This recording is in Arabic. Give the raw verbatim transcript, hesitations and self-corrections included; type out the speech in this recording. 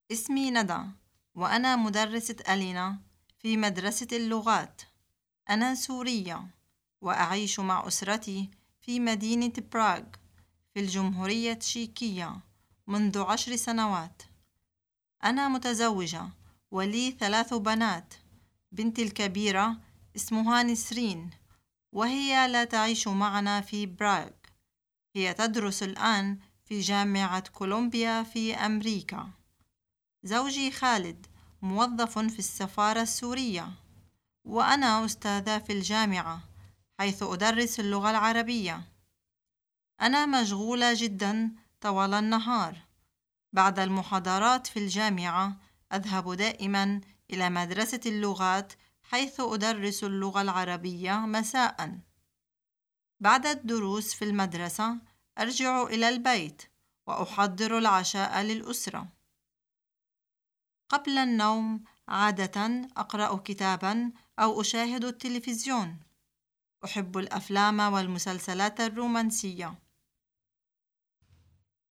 اسمي ندى، وأنا مدرسة ألينا في مدرسة اللغات. أنا سورية، وأعيش مع أسرتي في مدينة براغ في الجمهورية التشيكية منذ عشر سنوات. أنا متزوجة ولي ثلاث بنات. بنتي الكبيرة اسمها نسرين، وهي لا تعيش معنا في براغ. هي تدرس الآن في جامعة كولومبيا في أمريكا. زوجي خالد موظف في السفارة السورية، وأنا أستاذة في الجامعة حيث أدرس اللغة العربية. أنا مشغولة جدا طوال النهار. بعد المحاضرات في الجامعة أذهب دائما إلى مدرسة اللغات حيث أدرس اللغة العربية مساء. بعد الدروس في المدرسة أرجع إلى البيت وأحضر العشاء للأسرة. قبل النوم عادة أقرأ كتابا أو أشاهد التلفزيون. أحب الأفلام والمسلسلات الرومانسية.